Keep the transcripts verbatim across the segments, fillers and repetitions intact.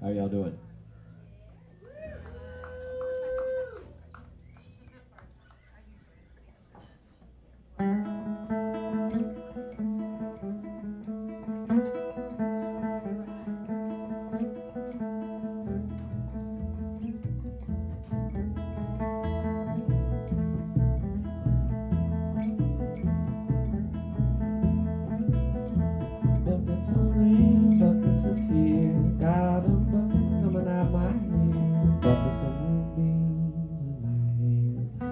How y'all doing? Buckets of rain, buckets of tears, got all them buckets coming out my ears, buckets of moonbeams in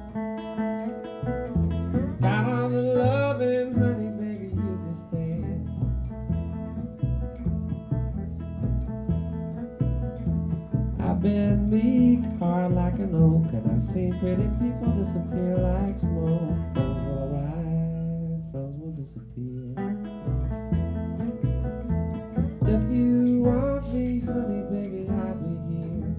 my hands. Got all the loving, honey, baby, you can stand. I've been meek, hard like an oak, and I've seen pretty people disappear like smoke. Friends will arrive, friends will disappear. If you want me, honey, baby, I'll be here.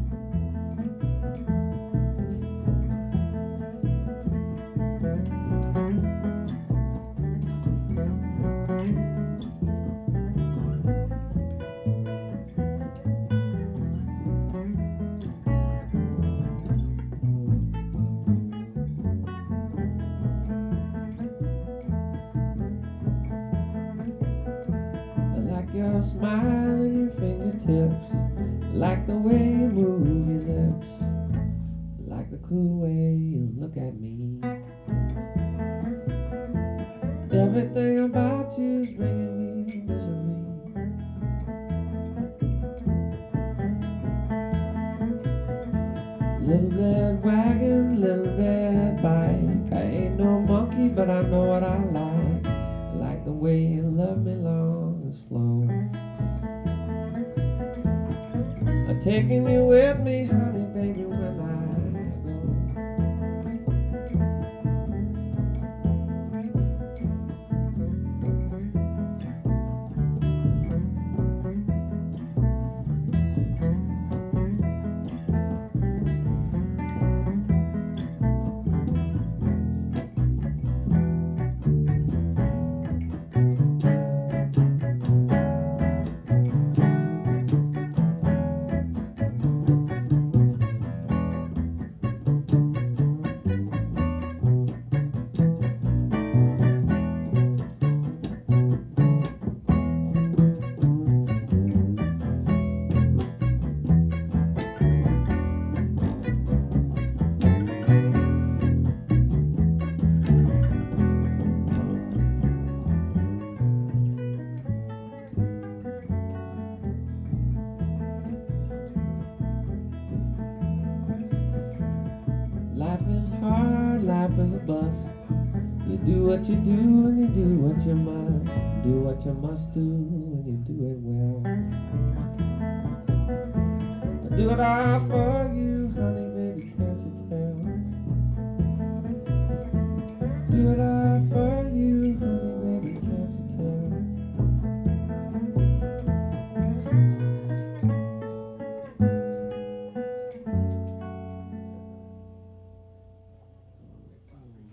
I like your smile and your fingertips, like the way you move your lips, like the cool way you look at me. Everything about you is bringing me misery. Little red wagon, little red bike, I ain't no monkey, but I know what I like. I like the way you love me long and slow. I'm taking you with me, honey, baby, when I go. Life is hard, life is a bust. You do what you do and you do what you must. Do what you must do and you do it well. I do it all for you.